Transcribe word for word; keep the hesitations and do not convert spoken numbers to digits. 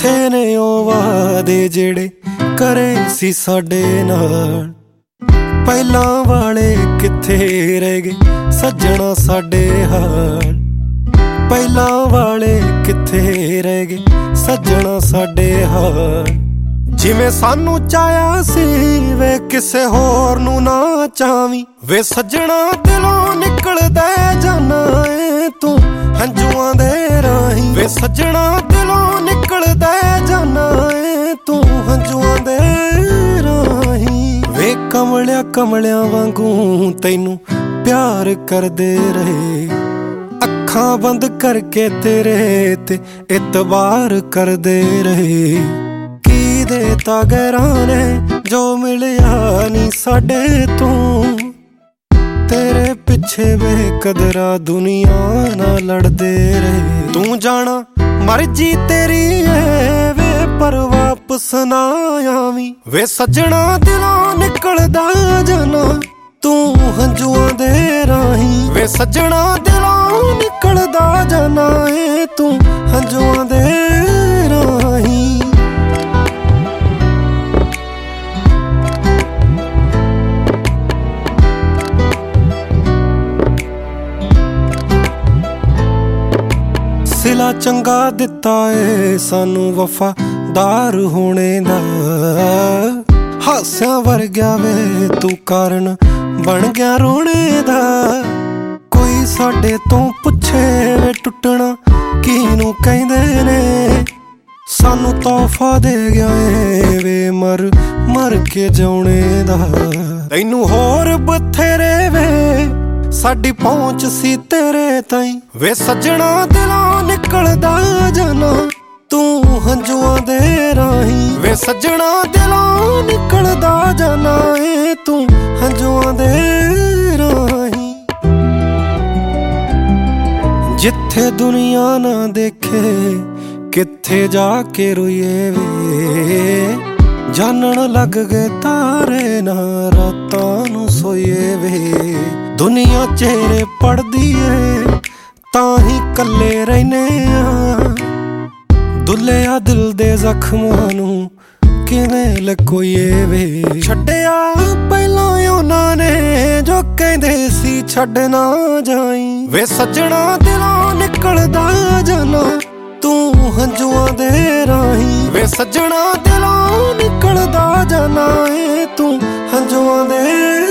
ਕਿੱਥੇ ਨੇ ਉਹ ਵਾਅਦੇ ਜਿਹੜੇ ਕਰੇ ਸੀ ਸਾਡੇ ਨਾਲ। ਪਹਿਲਾਂ ਵਾਲੇ ਕਿੱਥੇ ਰਹਿ ਗਏ ਸੱਜਣਾ ਸਾਡੇ ਹਾਲ। ਪਹਿਲਾਂ ਵਾਲੇ ਕਿੱਥੇ ਰਹਿ ਗਏ ਸੱਜਣਾ ਸਾਡੇ ਹਾਲ। ਜਿਵੇਂ ਸਾਨੂੰ ਚਾਹਿਆ ਸੀ ਵੇ ਕਿਸੇ ਹੋਰ ਨੂੰ ਨਾ ਚਾਵੀਂ ਵੇ ਸੱਜਣਾ ਦਿਲੋਂ ਨਿਕਲਦਾ ਜਾਨਾ ਏ ਤੂੰ ਹੰਝੂਆਂ ਦੇ ਰਾਹੀਂ। ਵੇ ਸੱਜਣਾ ਦਿਲੋਂ ਨਿਕਲਦਾ ਜਾਨਾ ਏ ਤੂੰ ਹੰਝੂਆਂ ਦੇ ਰਾਹੀਂ। ਵੇ ਕਮਲਿਆ ਕਮਲਿਆਂ ਵਾਂਗੂ ਤੈਨੂੰ ਪਿਆਰ ਕਰਦੇ ਰਹੇ, ਅੱਖਾਂ ਬੰਦ ਕਰਕੇ ਤੇਰੇ ਤੇ ਇਤਬਾਰ ਕਰਦੇ ਰਹੇ। ਕੀ ਦੇਤਾ ਗੈਰਾਂ ਨੇ ਜੋ ਮਿਲਿਆ ਨੀ ਸਾਡੇ ਤੋਂ, ਤੇਰੇ ਪਿੱਛੇ ਬੇਕਦਰਾਂ ਦੁਨੀਆ ਨਾਲ ਲੜਦੇ ਰਹੇ। ਤੂੰ ਜਾਣਾ ਮਰਜ਼ੀ ਤੇਰੀ ਏ ਵੇ ਪਰ ਵਾਪਸ ਨਾ ਆਵੀਂ। ਵੇ ਸੱਜਣਾ ਦਿਲੋਂ ਨਿਕਲਦਾ ਜਾਨਾ ਤੂੰ ਹੰਝੂਆਂ ਦੇ ਰਾਹੀਂ। ਵੇ ਸੱਜਣਾ ਦਿਲੋਂ ਨਿਕਲਦਾ ਜਾਨਾ ਏ ਤੂੰ ਹੰਝੂਆਂ ਦੇ ਰਾਹੀਂ। ਸਿਲਾ ਚੰਗਾ ਦਿੱਤਾ ਏ ਸਾਨੂੰ ਵਫਾਦਾਰ ਹੋਣੇ ਦਾ, ਹਾਸਿਆਂ ਵਰਗਿਆ ਵੇ ਤੂੰ ਕਾਰਨ ਬਣ ਗਿਆ ਰੋਣੇ ਦਾ। ਕੋਈ ਸਾਡੇ ਤੋਂ ਪੁੱਛੇ ਵੇ ਟੁੱਟਣਾ ਕਿਹਨੂੰ ਕਹਿੰਦੇ ਨੇ, ਸਾਨੂੰ ਤੋਹਫਾ ਦੇ ਗਿਆ ਏ ਵੇ ਮਰ ਮਰ ਕੇ ਜਿਉਣੇ ਦਾ। ਤੈਨੂੰ ਹੋਰ ਬਥੇਰੇ ਵੇ ਸਾਡੀ ਪਹੁੰਚ ਸੀ ਤੇਰੇ ਤਾਈਂ। ਵੇ ਸੱਜਣਾ ਦਿਲੋਂ ਨਿਕਲਦਾ ਜਾਨਾ ਤੂੰ ਹੰਝੂਆਂ ਦੇ ਰਾਹੀਂ। ਵੇ ਸੱਜਣਾ ਦਿਲੋਂ ਨਿਕਲਦਾ ਜਾਨਾ ਏ ਤੂੰ ਹੰਝੂਆਂ ਦੇ ਰਾਹੀਂ। ਜਿੱਥੇ ਦੁਨੀਆ ਨਾ ਦੇਖੇ ਕਿੱਥੇ ਜਾ ਕੇ ਰੋਈਏ ਵੇ, ਜਾਨਣ ਲੱਗ ਗਏ ਤਾਰੇ ਨਾ ਰਾਤਾਂ ਨੂੰ ਸੋਈਏ ਵੇ। ਦੁਨੀਆ ਚਿਹਰੇ ਪੜਦੀ ਏ ਤਾਂ ਹੀ ਕੱਲੇ ਰਹਿਨੇ ਆ, ਦੁੱਲਿਆ ਦਿਲ ਦੇ ਜ਼ਖਮਾਂ ਨੂੰ ਕਿਵੇਂ ਲਕੋਈਏ ਵੇ। ਛੱਡਿਆ ਪਹਿਲਾਂ ਉਹਨਾਂ ਨੇ ਜੋ ਕਹਿੰਦੇ ਸੀ ਛੱਡ ਨਾ ਜਾਈਂ। ਵੇ ਸੱਜਣਾ ਦਿਲੋਂ ਨਿਕਲਦਾ ਜਾਨਾ ਤੂੰ ਹੰਝੂਆਂ ਦੇ ਰਾਹੀਂ। ਵੇ ਸੱਜਣਾ ਦਿਲੋਂ ਨਿਕਲਦਾ ਜਾਨਾ ਏ ਤੂੰ ਹੰਝੂਆਂ ਦੇ